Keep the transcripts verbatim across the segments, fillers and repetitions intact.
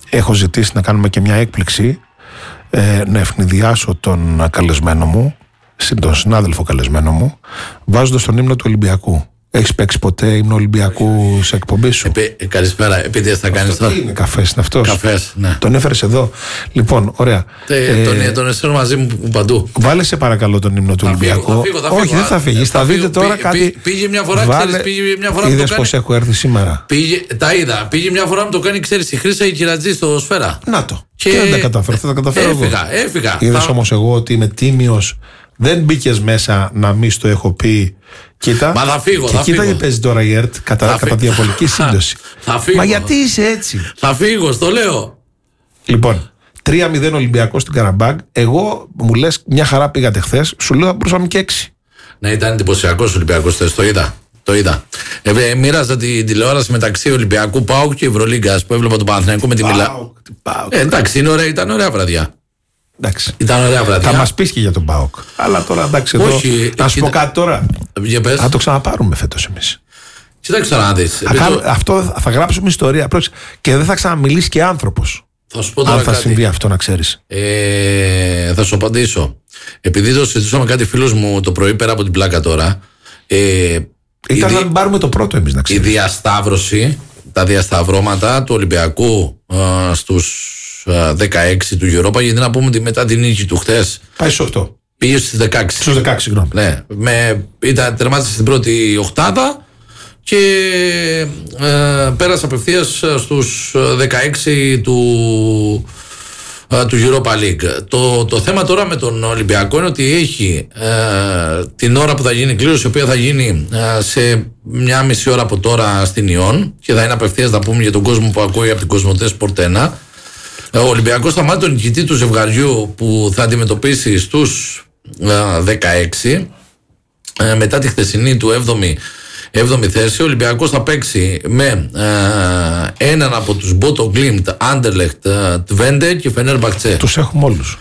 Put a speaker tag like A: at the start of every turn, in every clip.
A: έχω ζητήσει να κάνουμε και μια έκπληξη, ε, να ευνηδιάσω τον καλεσμένο μου, τον συνάδελφο καλεσμένο μου, βάζοντας τον ύμνο του Ολυμπιακού. Έχεις παίξει ποτέ ύμνο Ολυμπιακού σε εκπομπή σου?
B: Επί, καλησπέρα, επίτηδες θα κάνεις τώρα.
A: Τι είναι, καφές είναι αυτός?
B: Καφές, ναι.
A: Τον έφερες εδώ. Λοιπόν, ωραία.
B: Τε, ε, τον τον έστειλω μαζί μου παντού.
A: Βάλε σε παρακαλώ τον ύμνο του
B: θα
A: Ολυμπιακού.
B: Φύγω, θα φύγω, θα
A: Όχι,
B: φύγω,
A: δεν θα φύγεις. Θα, θα δείτε τώρα πή, κάτι.
B: Πή, πήγε μια φορά,
A: Βάλε...
B: ξέρεις, πήγε μια φορά.
A: Είδες πως έχω έρθει σήμερα?
B: Πήγε, τα είδα. Πήγε μια φορά μου το κάνει, ξέρεις, η Χρύσα η Κυρατζή στο Σφαίρα.
A: Να το. Και, και δεν τα καταφέρω. Θα τα καταφέρω εγώ.
B: Έφυγα, έφυγα.
A: Είδες θα... όμως εγώ ότι είμαι τίμιος. Δεν μπήκες μέσα να μη στο έχω πει. Κοίτα.
B: Μα θα φύγω.
A: Και
B: θα
A: κοίτα
B: φύγω.
A: τι παίζει τώρα η ΕΡΤ κατά, κατά διαβολική σύντοση.
B: Θα φύγω.
A: Μα γιατί είσαι έτσι?
B: Θα φύγω, στο λέω.
A: Λοιπόν, τρία μηδέν Ολυμπιακός στην Καραμπάγκ. Εγώ μου λες μια χαρά πήγατε χθες. Σου λέω θα μπορούσαμε και έξι.
B: Ναι, ήταν εντυπωσιακός Ολυμπιακός χθες. Το είδα. Το είδα. Ε, μοίραζα την τηλεόραση μεταξύ Ολυμπιακού ΠΑΟΚ και Ευρωλίγκας που έβλεπα τον Παναθηναϊκό με τη Μιλά. Ε, εντάξει, είναι ωραία, ήταν ωραία βραδιά.
A: Εντάξει.
B: Ήταν ωραία βραδιά.
A: Θα μας πεις και για τον ΠΑΟΚ. Αλλά τώρα εντάξει, εδώ.
B: Όχι,
A: να σου
B: κοίτα...
A: πω κάτι τώρα. Θα το ξαναπάρουμε φέτος εμείς.
B: Κοίταξε να δεις.
A: Το... Αυτό θα γράψουμε ιστορία. Και δεν θα ξαναμιλήσει και άνθρωπος.
B: Θα σου πω τώρα
A: αν θα
B: κάτι.
A: συμβεί αυτό, να ξέρεις.
B: Ε, θα σου απαντήσω. Επειδή το συζητούσαμε κάτι φίλος μου το πρωί πέρα από την πλάκα τώρα. Ε,
A: Ήταν να μην πάρουμε το πρώτο εμείς, να ξέρεις.
B: Η διασταύρωση, τα διασταυρώματα του Ολυμπιακού α, στους α, δεκαέξι του Europa, γιατί να πούμε ότι μετά την νίκη του χθες.
A: Πάει στους οκτώ.
B: Πήγε στις δεκαέξι.
A: Στους δεκαέξι, συγγνώμη.
B: Ναι, με, ήταν, τερμάτισε στην πρώτη οχτάδα και ε, πέρασε απευθείας στους δεκαέξι του, ε, του Europa League. Το, το θέμα τώρα με τον Ολυμπιακό είναι ότι έχει ε, την ώρα που θα γίνει η κλήρωση, η οποία θα γίνει ε, σε μια μισή ώρα από τώρα στην Ιόν και θα είναι απευθείας, να πούμε για τον κόσμο που ακούει από την Κοσμοτέ Sport ένα. Ο Ολυμπιακός θα μάθει τον νικητή του ζευγαριού που θα αντιμετωπίσει στους ε, δεκαέξι ε, μετά τη χθεσινή του έβδομη θέση. Ο Ολυμπιακός θα παίξει με ε, έναν από τους Bodo Glimt, Anderlecht, Twente και Fenerbahce.
A: Τους έχουμε όλους.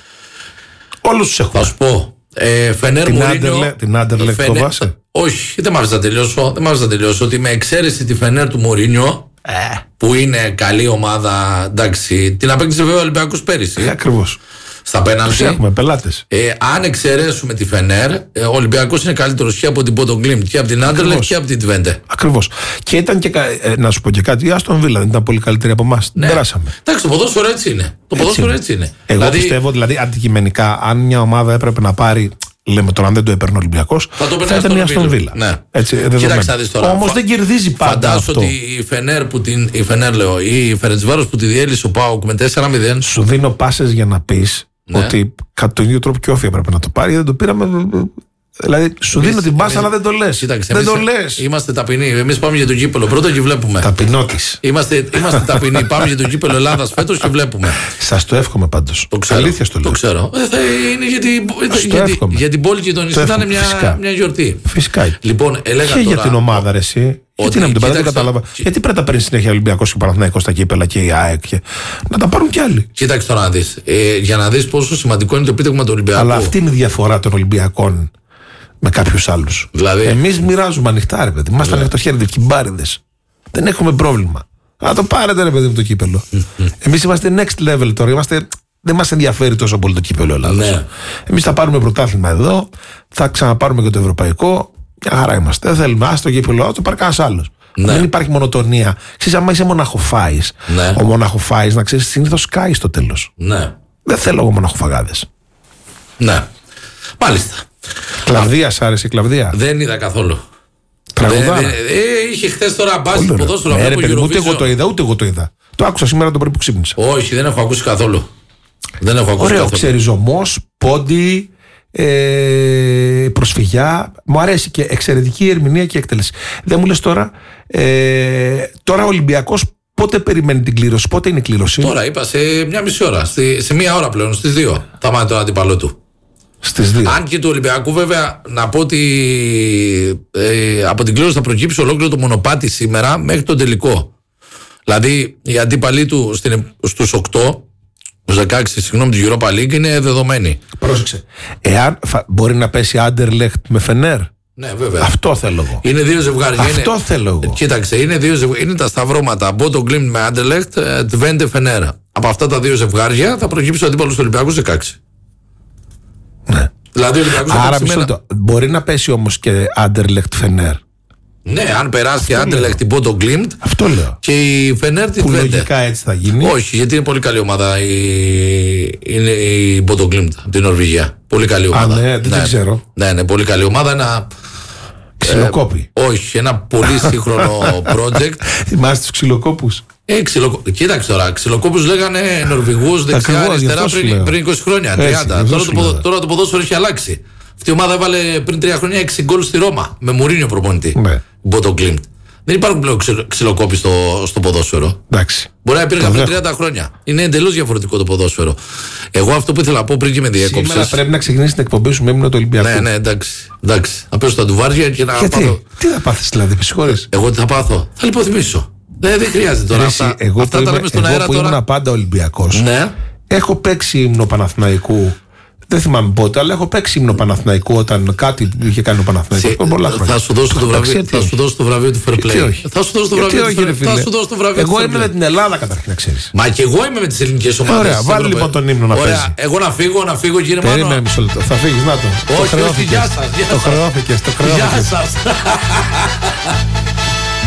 A: Όλους τους έχουμε.
B: Θα σου πω. Ε, Fener
A: την
B: Mourinho,
A: την Anderlecht το βάσε.
B: Όχι, δεν μ' άφησε να τελειώσω. Δεν μ' άφησε να τελειώσω. Ότι με εξαίρεση τη Fener του Mourinho, ε. που είναι καλή ομάδα, εντάξει, την απέκτησε βέβαια ο Ολυμπιακός πέρυσι.
A: Ε, ακριβώς.
B: Στα πέναλτι.
A: Έχουμε πελάτες.
B: Ε, αν εξαιρέσουμε τη Φενέρ, ε, ο Ολυμπιακός είναι καλύτερος και από την Bodo Glimt και από την Anderlecht και από την Twente.
A: Ακριβώς. Και ήταν και, ε, να σου πω και κάτι, η Aston Villa δεν ήταν πολύ καλύτερη από εμάς.
B: Ναι.
A: Την περάσαμε.
B: Εντάξει, το ποδόσφαιρο έτσι είναι. Το
A: έτσι
B: ποδόσφαιρο
A: είναι.
B: έτσι είναι.
A: Εγώ
B: δηλαδή,
A: πιστεύω, δηλαδή, αντικειμενικά, αν μια ομάδα έπρεπε να πάρει. Λέμε τώρα, αν δεν το έπαιρνε ο Ολυμπιακός,
B: θα, το
A: θα ήταν η Aston Villa.
B: Ναι.
A: Έτσι,
B: κοίταξε να δεις τώρα.
A: Όμως Φα... δεν κερδίζει πάντα.
B: Φαντάσου
A: αυτό.
B: ότι η Φενέρ που την. Η Φενέρ, λέω, η Φερεντσβάρος που τη διέλυσε ο ΠΑΟΚ με τέσσερα μηδέν.
A: Σου δίνω πάσες για να πεις ναι. ότι κατά τον ίδιο τρόπο και όφη έπρεπε να το πάρει. Δεν το πήραμε. Δηλαδή, σου εμείς, δίνω την πάσα, αλλά δεν το λες.
B: Κοίταξε,
A: δεν
B: εμείς,
A: το λες.
B: Είμαστε ταπεινοί. Εμείς πάμε για το κύπελο πρώτο και βλέπουμε.
A: Ταπεινότης.
B: Είμαστε, είμαστε ταπεινοί. Πάμε για το κύπελο Ελλάδας φέτος και βλέπουμε.
A: Σας το εύχομαι πάντως.
B: Το ξέρω.
A: Αλήθεια στο λέω.
B: Το ξέρω. Ε, θα είναι γιατί, γιατί, για την πόλη και τον νησί ήταν μια, μια γιορτή.
A: Φυσικά.
B: Λοιπόν, έλεγα
A: και
B: τώρα,
A: για την ομάδα, ρε, εσύ. Γιατί να μην την πάρει, δεν κατάλαβα. Και... Γιατί πρέπει να παίρνει συνέχεια Ολυμπιακός και Παναθηναϊκός στα κύπελα και η ΑΕΚ. Και... Να τα πάρουν κι άλλοι.
B: Κοίταξε τώρα να δεις. Ε, για να δεις πόσο σημαντικό είναι το επίτευγμα του Ολυμπιακού.
A: Αλλά αυτή είναι η διαφορά των Ολυμπιακών με κάποιους άλλους.
B: Δηλαδή...
A: Εμείς μοιράζουμε ανοιχτά, ρε παιδί. Είμαστε ανοιχτοχέριδες, κυμπάριδες. Δεν έχουμε πρόβλημα. Να το πάρετε, ρε παιδί, με το κύπελο. Εμείς είμαστε next level τώρα. Είμαστε... Δεν μας ενδιαφέρει τόσο πολύ το κύπελο Ελλάδος.
B: Ναι.
A: Εμείς θα πάρουμε πρωτάθλημα εδώ, θα ξαναπάρουμε και το ευρωπαϊκό. Μια χαρά είμαστε. Δεν θέλουμε. Άστο κύπελο, το πάρει κανένας άλλος. Ναι. Δεν υπάρχει μονοτονία. Ξέρεις, άμα είσαι μοναχοφάης,
B: ναι.
A: ο μοναχοφάης, να ξέρεις, συνήθως σκάει στο τέλος.
B: Ναι.
A: Δεν θέλω εγώ μοναχοφαγάδες.
B: Ναι. Μάλιστα.
A: Κλαβδία, σ' άρεσε η Κλαβδία?
B: Δεν είδα καθόλου.
A: Τραγουδάρα.
B: Ε, είχε χθες τώρα μπάση του ποδόσφαιρο.
A: Ναι, ούτε εγώ το είδα, ούτε εγώ το είδα. Το άκουσα σήμερα το πρωί που ξύπνησα.
B: Όχι, δεν έχω ακούσει καθόλου. Δεν έχω ακούσει
A: Ωραίο,
B: καθόλου.
A: ξεριζωμός, πόντι, ε, προσφυγιά. Μου αρέσει και εξαιρετική ερμηνεία και εκτέλεση. Δεν μου λες τώρα, ε, τώρα ο Ολυμπιακός πότε περιμένει την κλήρωση, πότε είναι η κλήρωση?
B: Τώρα είπα σε μια μισή ώρα, στη, σε μία ώρα πλέον, στις δύο. Θα μάθει τον αντίπαλό του.
A: Στις δύο.
B: Αν και του Ολυμπιακού, βέβαια, να πω ότι ε, από την κλήρωση θα προκύψει ολόκληρο το μονοπάτι σήμερα μέχρι τον τελικό. Δηλαδή, οι αντίπαλοι του στους οκτώ, στους δεκαέξι, συγγνώμη, του Europa League είναι δεδομένοι.
A: Πρόσεξε. Εάν θα, μπορεί να πέσει Anderlecht με Φενέρ.
B: Ναι, βέβαια.
A: Αυτό θέλω εγώ.
B: Είναι δύο ζευγάρια.
A: Αυτό
B: είναι...
A: θέλω εγώ.
B: Κοίταξε, είναι δύο ζευγάρια. Είναι τα σταυρώματα. Bodo Glimt με Anderlecht, Twente Fener. από αυτά τα δύο ζευγάρια θα προκύψει ο αντίπαλος του Ολυμπιακού δεκαέξι.
A: Ναι.
B: Δηλαδή ο Ολυμπιακός θα
A: Άρα
B: παίξει
A: μισό
B: με ένα-
A: λεπτό. Μπορεί να πέσει όμως και Άντερλεχτ Φενέρ.
B: Ναι, αν περάσει και Άντερλεχτ την Πόντο Γκλίμπτ
A: Αυτό λέω.
B: και η Φενέρ την
A: Που
B: Βέντε.
A: λογικά έτσι θα γίνει.
B: Όχι, γιατί είναι πολύ καλή ομάδα η, είναι η Πόντο Γκλίμπτ από την Νορβηγία. Πολύ καλή ομάδα.
A: ναι, δεν την ξέρω.
B: Ναι, ναι, πολύ καλή ομάδα. Ένα,
A: Ξυλοκόπη.
B: όχι, ένα πολύ σύγχρονο project.
A: Θυμάστε τους ξυλοκόπους.
B: Ε, ξυλοκο... Κοίταξε τώρα, ξυλοκόπους λέγανε Νορβηγούς δεξιά
A: Ακριβώς, γι'
B: αριστερά
A: αυτό σου
B: πριν,
A: λέω.
B: πριν είκοσι χρόνια,
A: Έτσι,
B: τριάντα.
A: γι' αυτό
B: Τώρα,
A: σου
B: το ποδο...
A: λέω.
B: τώρα το ποδόσφαιρο έχει αλλάξει. Αυτή η ομάδα έβαλε πριν τρία χρόνια έξι γκολ στη Ρώμα με Μουρίνιο προπονητή.
A: Ναι.
B: Μπότο Γκλίμπτ. Δεν υπάρχουν πλέον ξυλο... ξυλοκόποι στο... στο ποδόσφαιρο.
A: Εντάξει.
B: Μπορεί να υπήρχαν
A: Το
B: πριν
A: δέχομαι.
B: τριάντα χρόνια. Είναι εντελώς διαφορετικό το ποδόσφαιρο. Εγώ αυτό που ήθελα να πω πριν και με
A: Σήμερα
B: διέκοψες.
A: πρέπει να ξεκινήσει την εκπομπή σου με ύμνο του Ολυμπιακού.
B: Ναι, ναι, εντάξει. εντάξει. Να πέσω στα ντουβάρια και να πάθω.
A: Γιατί, τι θα πάθεις δηλαδή, με συγχωρείς.
B: Εγώ τι θα πάθω. Θα λιποθυμίσω. Δεν, δεν χρειάζεται τώρα.
A: Ρε, εσύ,
B: Αυτά,
A: εγώ
B: αυτά
A: που
B: τα
A: είμαι,
B: λέμε στον
A: εγώ
B: αέρα
A: που
B: τώρα.
A: ήμουν πάντα Ολυμπιακός,
B: Ναι.
A: έχω παίξει ύμνο Παναθηναϊκού. Δεν θυμάμαι πότε, αλλά έχω παίξει ύμνο Παναθηναϊκού όταν κάτι είχε κάνει ο Παναθηναϊκός. Πριν πολλά χρόνια.
B: Θα σου δώσω το
A: Εντάξει,
B: βραβείο,
A: γιατί
B: θα
A: όχι.
B: σου δώσω το βραβείο του Fair
A: Γιατί
B: Play.
A: όχι.
B: Θα σου δώσω το
A: Γιατί
B: βραβείο
A: όχι,
B: του
A: ρε
B: Fair
A: φίλε.
B: Θα σου δώσω το βραβείο
A: Εγώ
B: του
A: είμαι
B: Fair
A: με
B: Play.
A: την Ελλάδα καταρχήν να ξέρεις.
B: Μα και εγώ είμαι με τις ελληνικές ομάδες.
A: Ωραία,
B: της
A: βάλε
B: Ευρωπαϊκής.
A: λοιπόν τον ύμνο να
B: Ωραία,
A: παίζει.
B: εγώ να φύγω, να φύγω κύριε Μάνο.
A: Περίμενε μισό λεπτό. Θα φύγεις, να το. Το
B: Όχι, όχι,
A: χρεώθηκες.
B: γεια σας, γεια
A: Το
B: σας.
A: χρεώθηκες, το
B: Γεια
A: χρεώθηκες.
B: σας.